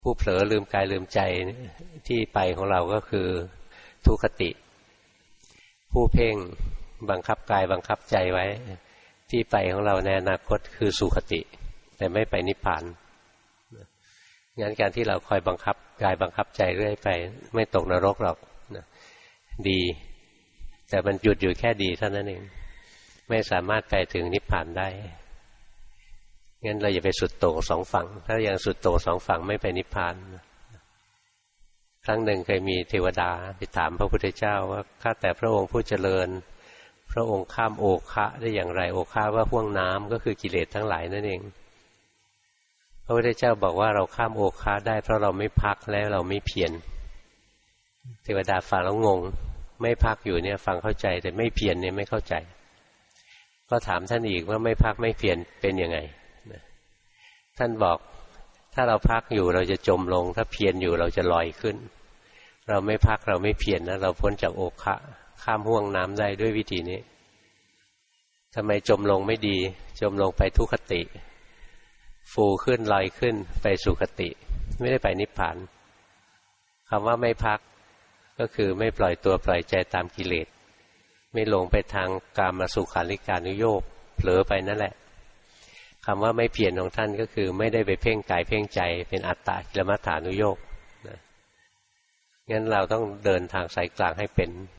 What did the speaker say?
ผู้เผลอลืมกายลืมใจที่ไปของเราก็คือทุคติผู้เพ่งบังคับกายบังคับใจไว้ที่ไปของเราในอนาคตคือสุคติแต่ไม่ไปนิพพานงั้นการที่เราคอยบังคับกายบังคับใจเรื่อยไปไม่ตกนรกหรอกดีแต่มันหยุดอยู่แค่ดีเท่านั้นเองไม่สามารถไปถึงนิพพานได้งั้นเราอย่าไปสุดโต่งสองฝั่งถ้ายังสุดโต่งสองฝั่งไม่ไปนิพพานครั้งหนึ่งเคยมีเทวดาไปถามพระพุทธเจ้าว่าข้าแต่พระองค์ผู้เจริญพระองค์ข้ามโอคะได้อย่างไรโอคะว่าห้วงน้ำก็คือกิเลสทั้งหลายนั่นเองพระพุทธเจ้าบอกว่าเราข้ามโอคะได้เพราะเราไม่พักและเราไม่เพียรเทวดาฟังแล้วงงไม่พักอยู่เนี่ยฟังเข้าใจแต่ไม่เพียรเนี่ยไม่เข้าใจก็ถามท่านอีกว่าไม่พักไม่เพียรเป็นยังไงท่านบอกถ้าเราพักอยู่เราจะจมลงถ้าเพียรอยู่เราจะลอยขึ้นเราไม่พักเราไม่เพียรนะเราพ้นจากโอคะข้ามห้วงน้ำได้ด้วยวิธีนี้ทำไมจมลงไม่ดีจมลงไปทุคติฟูขึ้นลอยขึ้นไปสุคติไม่ได้ไปนิพพานคำว่าไม่พักก็คือไม่ปล่อยตัวปล่อยใจตามกิเลสไม่ลงไปทางกามสุขาริการุโยคเผลอไปนั่นแหละคำว่าไม่เพียรของท่านก็คือไม่ได้ไปเพ่งกายเพ่งใจเป็นอัตตากิลมัฏฐานุโยคงั้นเราต้องเดินทางสายกลางให้เป็น